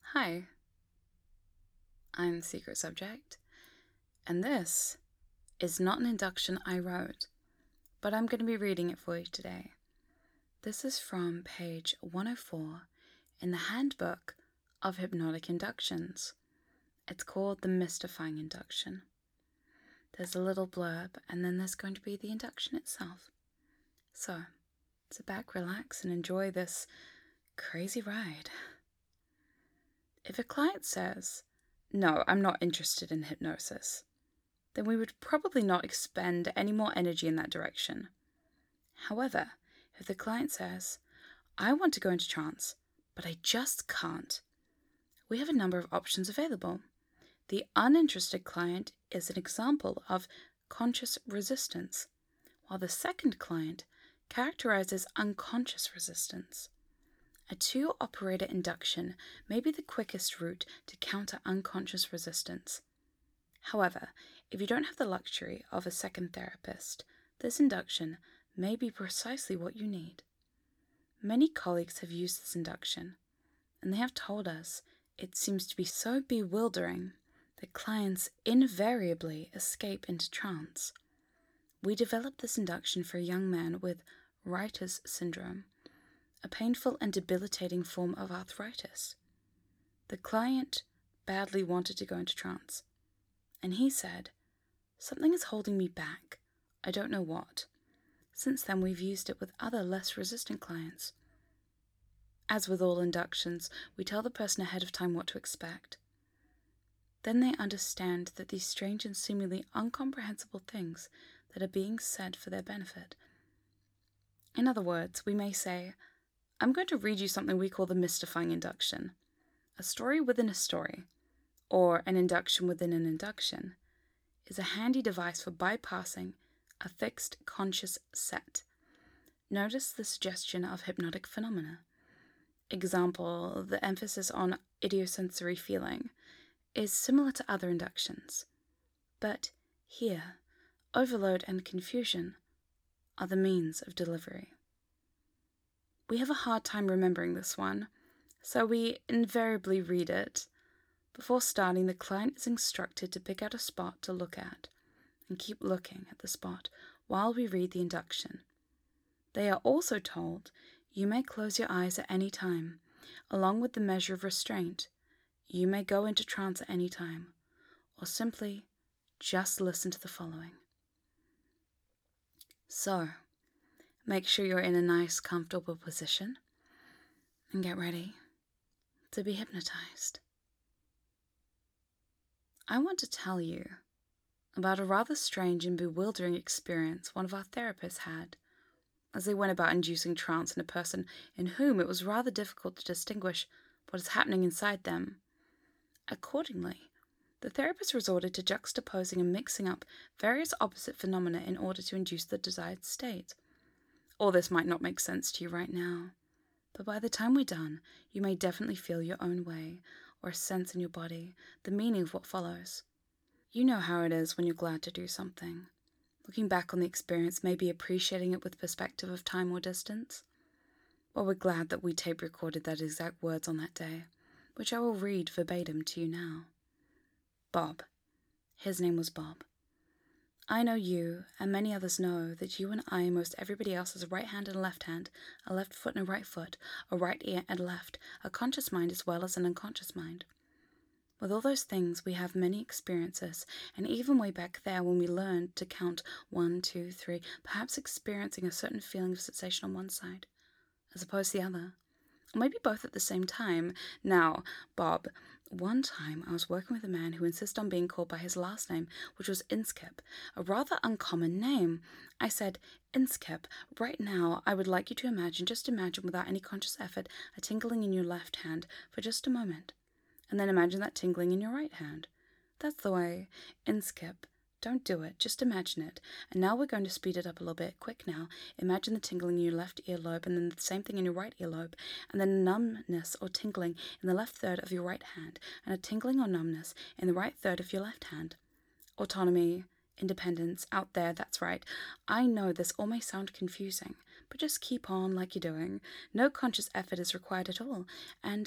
Hi, I'm Secret Subject, and this is not an induction I wrote, but I'm going to be reading it for you today. This is from page 104 in the Handbook of Hypnotic Inductions. It's called the Mystifying Induction. There's a little blurb, and then there's going to be the induction itself. So, sit back, relax, and enjoy this crazy ride. If a client says, "No, I'm not interested in hypnosis," then we would probably not expend any more energy in that direction. However, if the client says, "I want to go into trance, but I just can't," we have a number of options available. The uninterested client is an example of conscious resistance, while the second client characterizes unconscious resistance. A two-operator induction may be the quickest route to counter unconscious resistance. However, if you don't have the luxury of a second therapist, this induction may be precisely what you need. Many colleagues have used this induction, and they have told us it seems to be so bewildering that clients invariably escape into trance. We developed this induction for a young man with writer's syndrome, a painful and debilitating form of arthritis. The client badly wanted to go into trance, and he said, "Something is holding me back. I don't know what." Since then, we've used it with other less resistant clients. As with all inductions, we tell the person ahead of time what to expect. Then they understand that these strange and seemingly incomprehensible things that are being said for their benefit. In other words, we may say, "I'm going to read you something we call the mystifying induction, a story within a story, or an induction within an induction, is a handy device for bypassing a fixed conscious set. Notice the suggestion of hypnotic phenomena. Example, the emphasis on idiosensory feeling is similar to other inductions, but here, overload and confusion are the means of delivery." We have a hard time remembering this one, so we invariably read it. Before starting, the client is instructed to pick out a spot to look at and keep looking at the spot while we read the induction. They are also told you may close your eyes at any time, along with the measure of restraint. You may go into trance at any time, or simply just listen to the following. So, make sure you're in a nice, comfortable position and get ready to be hypnotized. I want to tell you about a rather strange and bewildering experience one of our therapists had as they went about inducing trance in a person in whom it was rather difficult to distinguish what is happening inside them. Accordingly, the therapist resorted to juxtaposing and mixing up various opposite phenomena in order to induce the desired state. All this might not make sense to you right now, but by the time we're done, you may definitely feel your own way, or sense in your body the meaning of what follows. You know how it is when you're glad to do something. Looking back on the experience, maybe appreciating it with perspective of time or distance. Well, we're glad that we tape recorded that exact words on that day, which I will read verbatim to you now. Bob. His name was Bob. I know you, and many others know, that you and I and most everybody else has a right hand and a left hand, a left foot and a right foot, a right ear and a left, a conscious mind as well as an unconscious mind. With all those things, we have many experiences, and even way back there when we learned to count 1, 2, 3, perhaps experiencing a certain feeling of sensation on one side, as opposed to the other, or maybe both at the same time. Now, Bob, one time I was working with a man who insisted on being called by his last name, which was Inskip, a rather uncommon name. I said, "Inskip, right now I would like you to imagine, just imagine without any conscious effort, a tingling in your left hand for just a moment. And then imagine that tingling in your right hand. That's the way. Inskip, don't do it, just imagine it. And now we're going to speed it up a little bit. Quick now. Imagine the tingling in your left earlobe, and then the same thing in your right earlobe, and then numbness or tingling in the left third of your right hand, and a tingling or numbness in the right third of your left hand. Autonomy, independence, out there, that's right. I know this all may sound confusing, but just keep on like you're doing. No conscious effort is required at all, and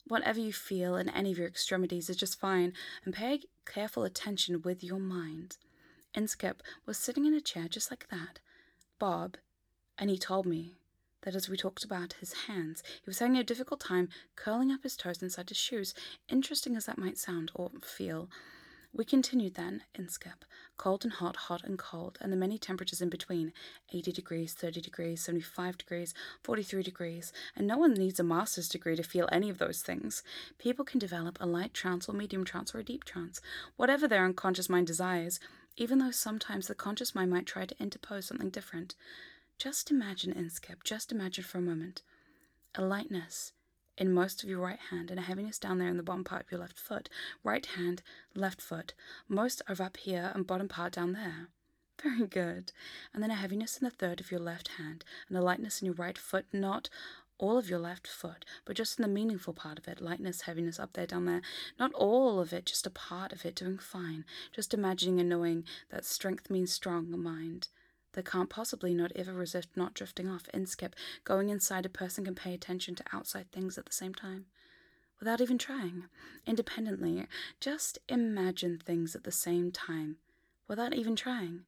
Whatever you feel in any of your extremities is just fine, and pay careful attention with your mind. Inskip was sitting in a chair just like that, Bob, and he told me that as we talked about his hands, he was having a difficult time curling up his toes inside his shoes, interesting as that might sound or feel. We continued then, Inskip, cold and hot, hot and cold, and the many temperatures in between, 80 degrees, 30 degrees, 75 degrees, 43 degrees, and no one needs a master's degree to feel any of those things. People can develop a light trance or medium trance or a deep trance, whatever their unconscious mind desires, even though sometimes the conscious mind might try to interpose something different. Just imagine, Inskip, just imagine for a moment, a lightness in most of your right hand and a heaviness down there in the bottom part of your left foot. Right hand, left foot. Most are up here and bottom part down there. Very good. And then a heaviness in the third of your left hand and a lightness in your right foot, not all of your left foot, but just in the meaningful part of it. Lightness, heaviness up there, down there. Not all of it, just a part of it, doing fine. Just imagining and knowing that strength means strong mind. That can't possibly not ever resist not drifting off. Inskip, going inside a person can pay attention to outside things at the same time. Without even trying. Independently. Just imagine things at the same time. Without even trying.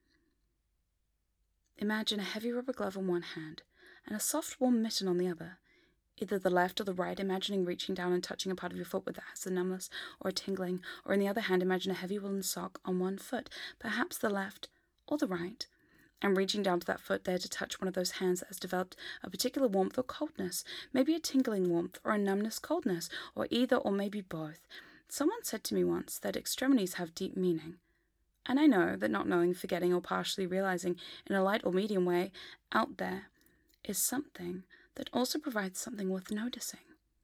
Imagine a heavy rubber glove on one hand and a soft warm mitten on the other. Either the left or the right, imagining reaching down and touching a part of your foot with that has a numbness or a tingling, or in the other hand, imagine a heavy woolen sock on one foot, perhaps the left or the right, and reaching down to that foot there to touch one of those hands that has developed a particular warmth or coldness, maybe a tingling warmth or a numbness coldness, or either or maybe both. Someone said to me once that extremities have deep meaning. And I know that not knowing, forgetting, or partially realizing in a light or medium way out there is something that also provides something worth noticing.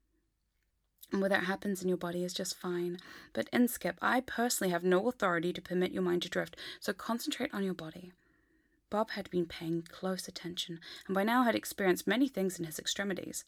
And whether it happens in your body is just fine. But Inskip, I personally have no authority to permit your mind to drift, so concentrate on your body. Bob had been paying close attention, and by now had experienced many things in his extremities.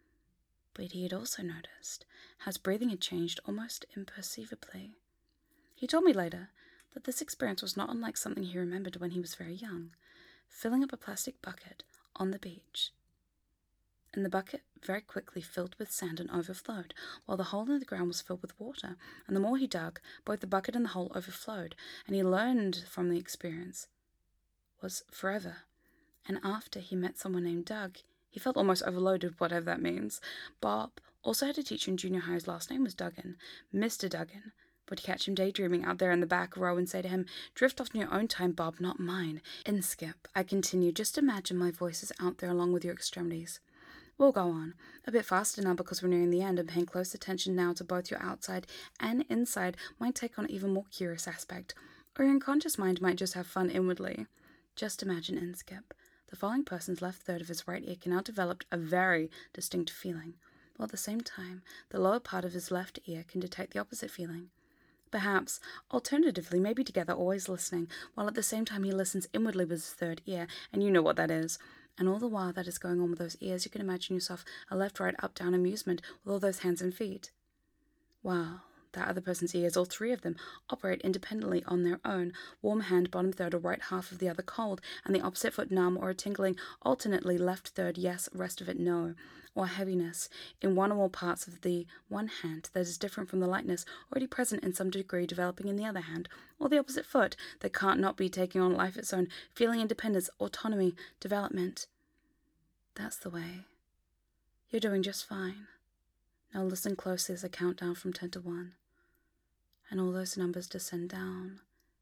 But he had also noticed how his breathing had changed almost imperceptibly. He told me later that this experience was not unlike something he remembered when he was very young, filling up a plastic bucket on the beach. And the bucket very quickly filled with sand and overflowed, while the hole in the ground was filled with water, and the more he dug, both the bucket and the hole overflowed, and he learned from the experience was forever. And after he met someone named Doug, he felt almost overloaded, whatever that means. Bob also had a teacher in junior high whose last name was Duggan, Mr. Duggan. Would catch him daydreaming out there in the back row and say to him, "Drift off in your own time, Bob, not mine." Inskip, I continued, just imagine my voice is out there along with your extremities. We'll go on, a bit faster now because we're nearing the end, and paying close attention now to both your outside and inside might take on an even more curious aspect, or your unconscious mind might just have fun inwardly. Just imagine, Inskip. The following person's left third of his right ear can now develop a very distinct feeling, while at the same time, the lower part of his left ear can detect the opposite feeling. Perhaps, alternatively, maybe together, always listening, while at the same time he listens inwardly with his third ear, and you know what that is. And all the while that is going on with those ears, you can imagine yourself a left, right, up, down amusement with all those hands and feet. Wow. That other person's ears, all three of them, operate independently on their own, warm hand, bottom third, or right half of the other cold, and the opposite foot numb or tingling, alternately left third yes, rest of it no, or heaviness in one or more parts of the one hand that is different from the lightness already present in some degree developing in the other hand, or the opposite foot that can't not be taking on life its own, feeling independence, autonomy, development. That's the way. You're doing just fine. Now listen closely as I count down from 10 to 1. And all those numbers descend down,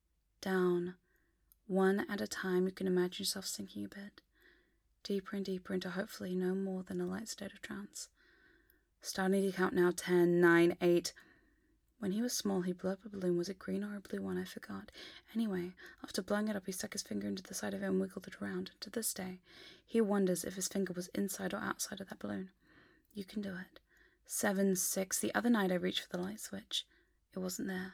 down. One at a time, you can imagine yourself sinking a bit, deeper and deeper into hopefully no more than a light state of trance. Starting to count now, 10, 9, 8. When he was small, he blew up a balloon. Was it green or a blue one? I forgot. Anyway, after blowing it up, he stuck his finger into the side of it and wiggled it around. To this day, he wonders if his finger was inside or outside of that balloon. You can do it. 7, 6. The other night I reached for the light switch. It wasn't there.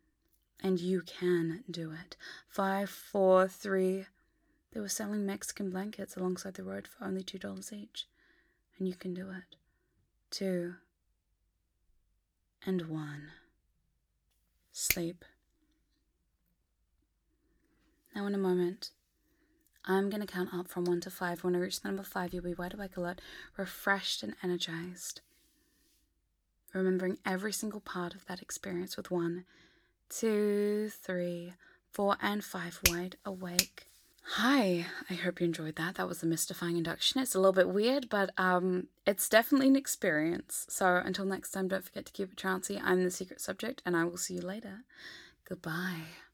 And you can do it. 5, 4, 3. They were selling Mexican blankets alongside the road for only $2 each. And you can do it. 2 and 1. Sleep. Now in a moment, I'm going to count up from 1 to 5. When I reach the number 5, you'll be wide awake, alert, refreshed and energized. remembering every single part of that experience with 1, 2, 3, 4, and 5 wide awake. Hi, I hope you enjoyed that. That was the mystifying induction. It's a little bit weird, but it's definitely an experience. So until next time, don't forget to keep it trancy. I'm the secret subject, and I will see you later. Goodbye.